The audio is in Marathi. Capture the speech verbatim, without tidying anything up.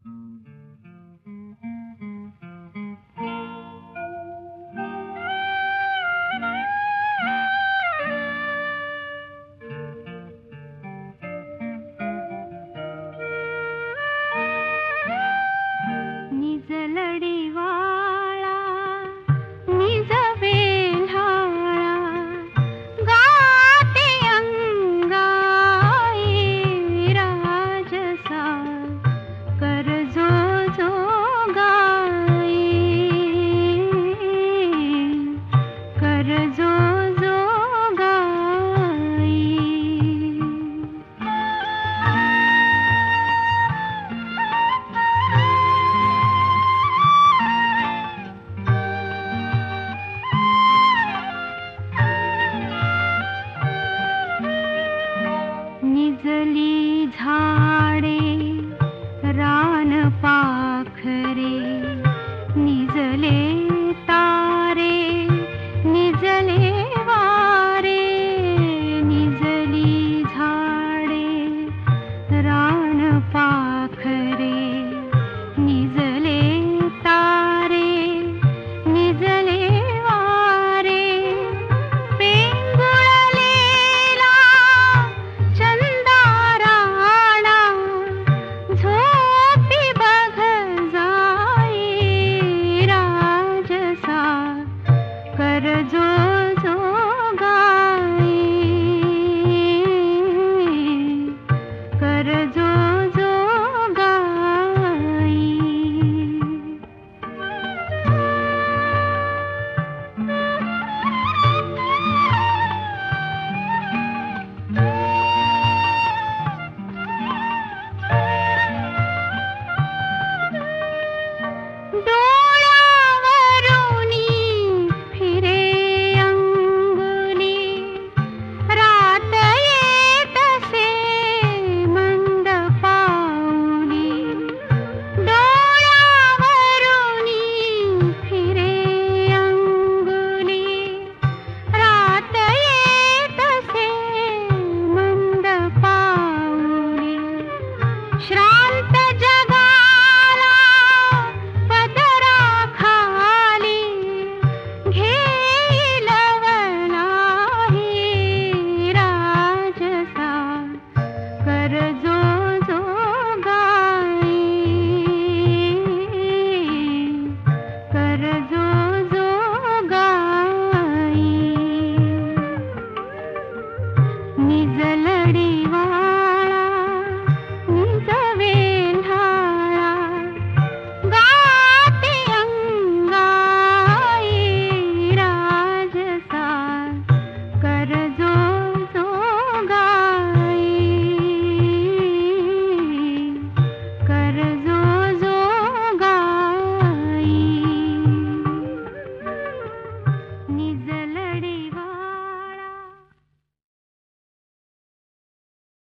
निजली झाडे रान पाखरे निजले तारे निजले वारे निजली झाडे रान पाखरे निजले तारे निजले वारे पेंगुळलेला चंदा राणा झोपी बघ जाई राजसा कर जो जो गाई कर जो जो गाई डोळ्यावरुनी फिरे अंगुली रात येतसे मंद पाऊली डोळ्यावरुनी फिरे अंगुली रात येतसे मंद पाऊली श्रांत